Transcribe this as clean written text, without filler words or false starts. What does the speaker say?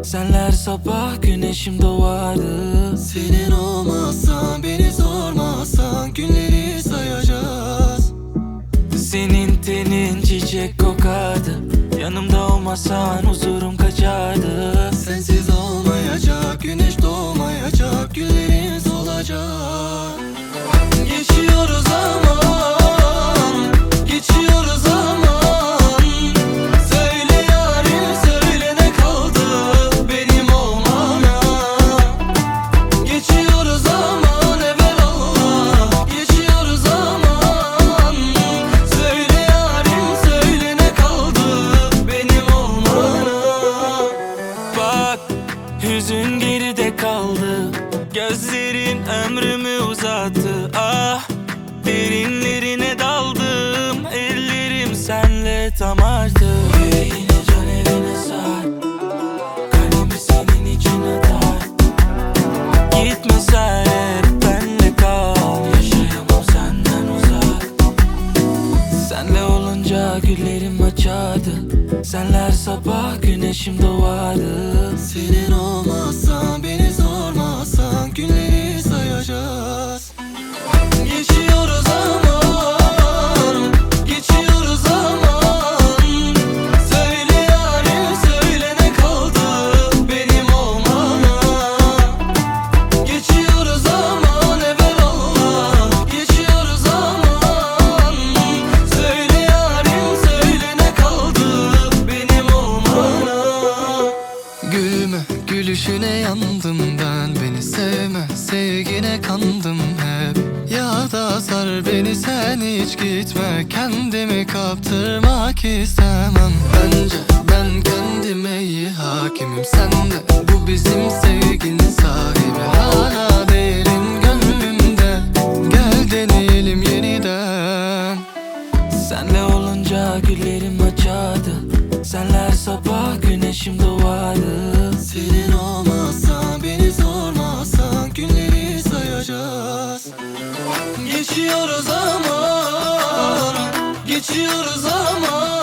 Senler sabah güneşim doğardı. Senin olmazsan, beni sormazsan günleri sayacağız. Senin tenin çiçek kokardı. Yanımda olmasan huzurum kaçardı. Sensiz olmayacak, güneş doğmayacak, güllerin solacak. Geçiyoruz zaman, geçiyoruz zaman. Söyle yarim, söyle ne kaldı benim olmana. Geçiyoruz zaman evelallah, geçiyoruz zaman. Söyle yarim, söyle ne kaldı benim olmana. Bak, hüzün geride kaldı. Gözlerin ömrümü uzattı. Ah, derinlerine daldım. Ellerim senle tam artık. Yüreğine can evine sar. Kalbimi senin için atar. Gitme sen, hep benle kal. Yaşayamam senden uzak. Senle olunca güllerim açardı. Senler sabah güneşim doğardı. Senin olmazsan, beni sormazsan günleri sayacağız. Geçiyoruz zaman, geçiyoruz zaman. Söyle yarim, söyle ne kaldı benim olmana. Geçiyoruz zaman evelallah, geçiyoruz zaman. Söyle yarim, söyle ne kaldı benim olmana. Gülme, gülüşüne yandım ben. Beni sevme, sevgine kandım hep. Ya da sar beni, sen hiç gitme. Kendimi kaptırmak istemem. Bence ben kendime iyi hakimim. Sen de bu bizim sevginin sahibi. Hala değerin gönlümde. Gel deneyelim yeniden. Senle olunca güllerim açardı. Senler sabah güneşim doğardı. Senin olmazsan, beni sormazsan günleri sayacağız. Geçiyoruz zaman, geçiyoruz zaman.